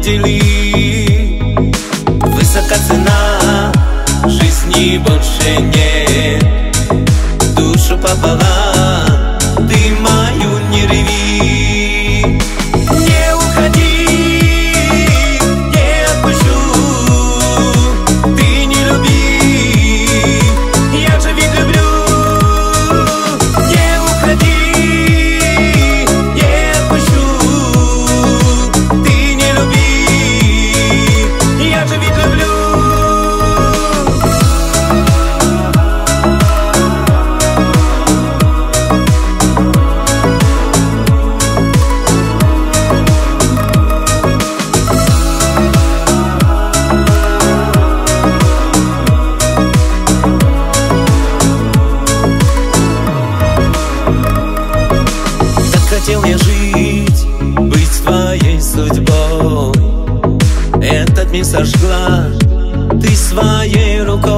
подели. Высока цена, жизни больше нет. Душу пополам, ты мою не реви. Не уходи, не отпущу, ты не люби, я же ведь люблю. Не уходи, не отпущу, ты не люби, я же ведь люблю. Хотел я жить, быть твоей судьбой. Этот мир сожгла ты своей рукой.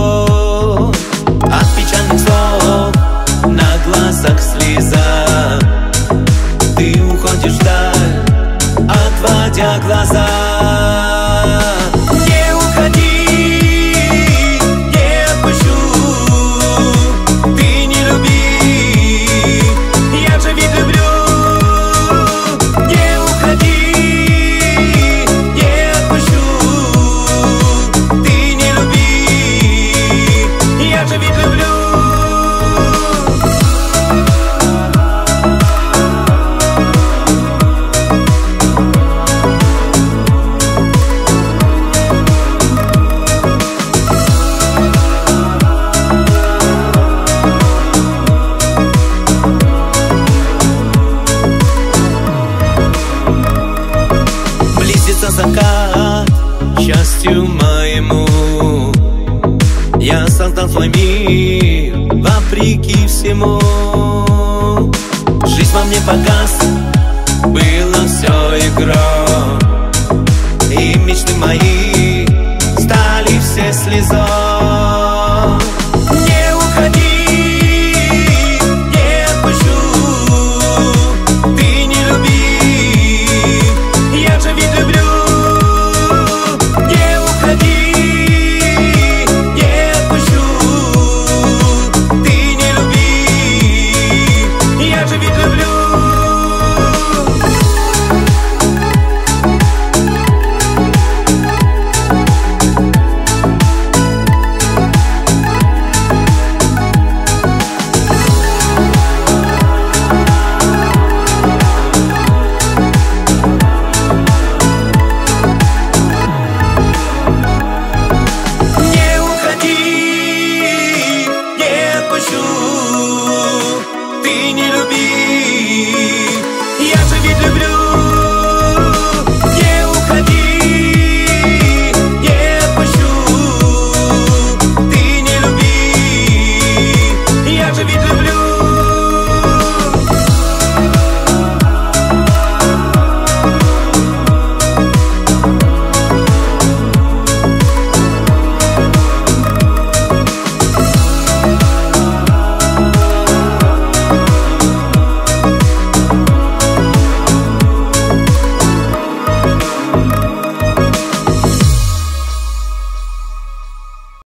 От печальных слов на глазах слеза, ты уходишь вдаль, отводя глаза. Не уходи, не отпущу, ты не люби, я же ведь люблю. Закат счастью моему, я создал твой мир вопреки всему. Жизнь во мне погас, было все игрой.